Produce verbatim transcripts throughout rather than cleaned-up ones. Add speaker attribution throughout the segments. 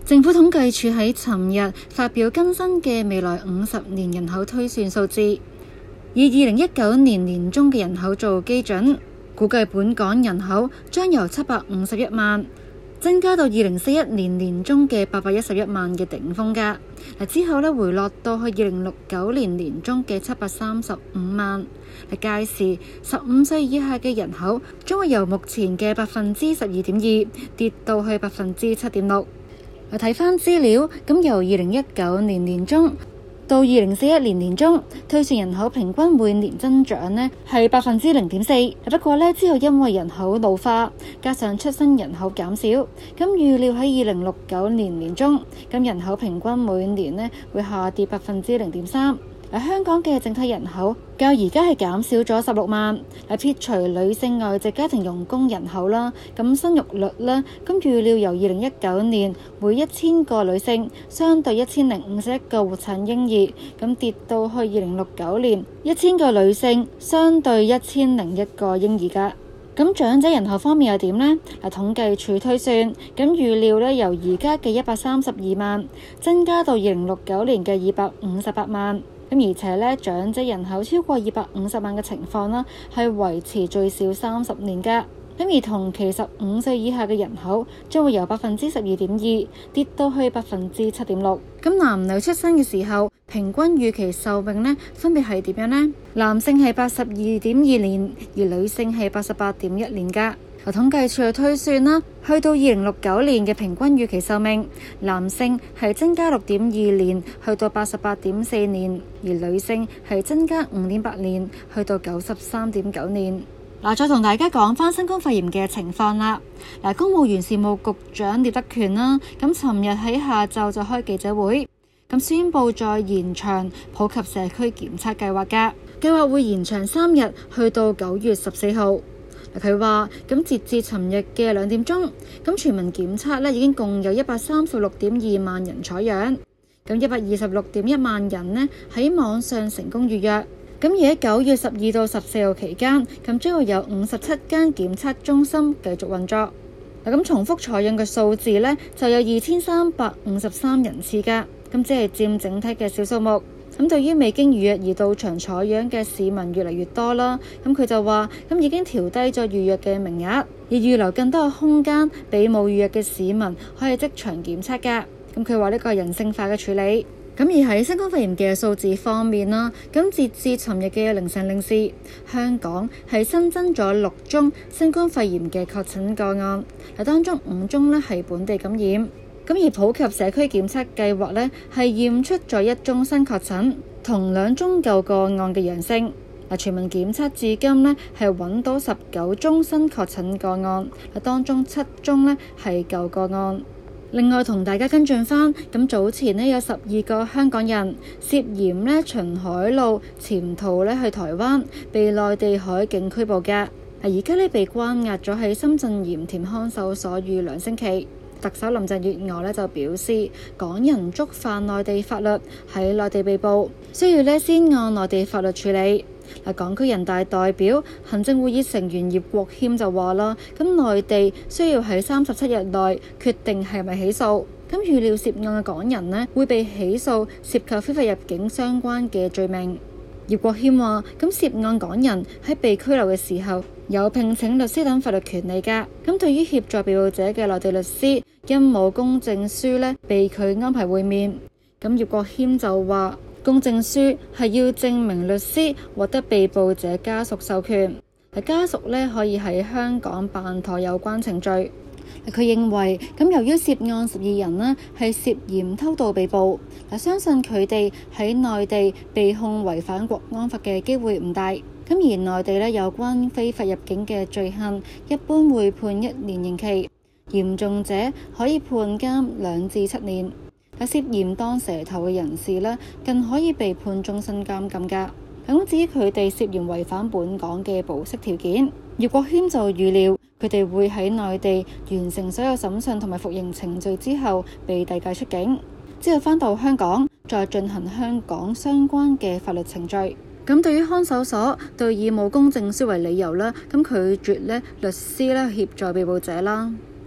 Speaker 1: 政府統計處喺尋日發表更新嘅未來五十年人口推算數字，以二零一九年年中嘅人口做基準，估計本港人口將由七百五十一萬增加到二零四一年年中嘅八百一十一萬嘅頂峰㗎。之後呢，回落到去二零六九年年中嘅七百三十五萬。屆時十五歲以下嘅人口將會由目前嘅百分之十二點二跌到去百分之七點六。睇返資料，咁由二零一九年年中到二零四一年年中，推算人口平均每年增長呢係百分之零點四。不過呢，之後因為人口老化，加上出生人口減少，咁預料喺二零六九年年中，咁人口平均每年呢會下跌百分之零點三。香港嘅整體人口較而家係減少咗十六萬，撇除女性外籍家庭傭工人口啦，咁生育率呢，咁預料由二零一九年每一千個女性相對一千零五十一個活產嬰兒，咁跌到去二零六九年一千個女性相對一千零一個嬰兒㗎。咁長者人口方面又點呢？嗱，統計處推算，咁預料呢由而家嘅一百三十二萬增加到二零六九年嘅二百五十八萬。咁而且呢，長者人口超過二百五十萬嘅情況啦，係維持最少三十年㗎。咁而同期十五歲以下嘅人口將會由百分之十二點二跌到去百分之七點六。咁男女出生嘅時候，平均預期壽命呢分別係點樣呢？男性係八十二點二年，而女性係八十八點一年㗎。統計處嘅推算啦，去到二零六九年嘅平均預期壽命，男性係增加六點二年，去到八十八點四年，而女性係增加五點八年，去到九十三點九年。嗱，再同大家講翻新冠肺炎嘅情況啦。嗱，公務員事務局長聶德權啦，咁尋日喺下晝就開記者會，咁宣布再延長普及社區檢測計劃㗎，計劃會延長三日，去到九月十四號。佢話咁截至尋日嘅兩點鐘，咁全民檢測呢已經共有一百三十六點二萬人採樣，咁一百二十六點一萬人呢喺網上成功預約。咁而喺九月十二到十四號期間，咁將會有五十七間檢測中心繼續運作。咁重複採樣嘅數字呢就有二千三百五十三人次㗎，咁只係佔整體嘅小數目。咁對於未經預約而到場採樣嘅市民越嚟越多啦，咁佢就話咁已經調低咗預約嘅名額，而預留更多嘅空間俾冇預約嘅市民可以即場檢測㗎。咁佢話呢個係人性化嘅處理。咁而喺新冠肺炎嘅數字方面啦，咁截至尋日嘅凌晨零時，香港係新增咗六宗新冠肺炎嘅確診個案，嗱當中五宗呢係本地感染。咁而普及社區檢測計劃呢，係驗出咗一宗新確診同兩宗舊個案嘅陽性。嗱，全民檢測至今呢，係揾到十九宗新確診個案，嗱當中七宗呢係舊個案。另外同大家跟進翻，咁早前呢，有十二個香港人涉嫌呢循海路潛逃呢去台灣，被內地海警拘捕嘅。而家呢，被關押咗喺深圳鹽田看守所逾兩星期。特首林鄭月娥呢就表示，港人觸犯內地法律喺內地被捕，需要呢先按內地法律處理。嗱，港區人大代表、行政會議成員葉國謙就話啦，咁內地需要喺三十七日內決定係咪起訴。咁預料涉案嘅港人呢會被起訴涉及非法入境相關嘅罪名。葉國謙話，咁涉案港人喺被拘留嘅時候有聘請律師等法律權利㗎。咁對於協助被捕者嘅內地律師因冇公證書呢被拒安排會面，咁葉國謙就話公證書係要證明律師獲得被捕者家屬授權，家屬呢可以喺香港辦妥有關程序。佢認為咁由於涉案十二人呢係涉嫌偷渡被捕，嗱相信佢哋喺內地被控違反國安法嘅機會唔大。咁而內地呢有關非法入境嘅罪行，一般會判一年刑期，嚴重者可以判監兩至七年。喺涉嫌當蛇頭嘅人士呢，更可以被判終身監禁㗎。咁至於佢哋涉嫌違反本港嘅保釋條件，葉國謙就預料佢哋會喺內地完成所有審訊同埋服刑程序之後被遞解出境，之後返到香港再進行香港相關嘅法律程序。咁對於看守所對以冇公證書為理由啦，咁拒絕咧律師咧協助被捕者啦。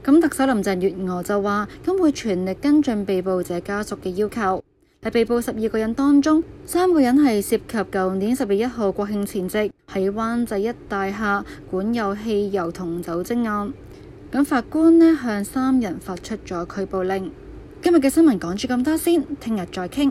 Speaker 1: 咁特首林鄭月娥就話，咁會全力跟進被捕者家屬嘅要求。喺被捕十二個人當中，三個人係涉及舊年十月一號國慶前夕喺灣仔一大廈管有汽油同酒精案。咁法官呢向三人發出咗拘捕令。今日嘅新聞講住咁多先，聽日再傾。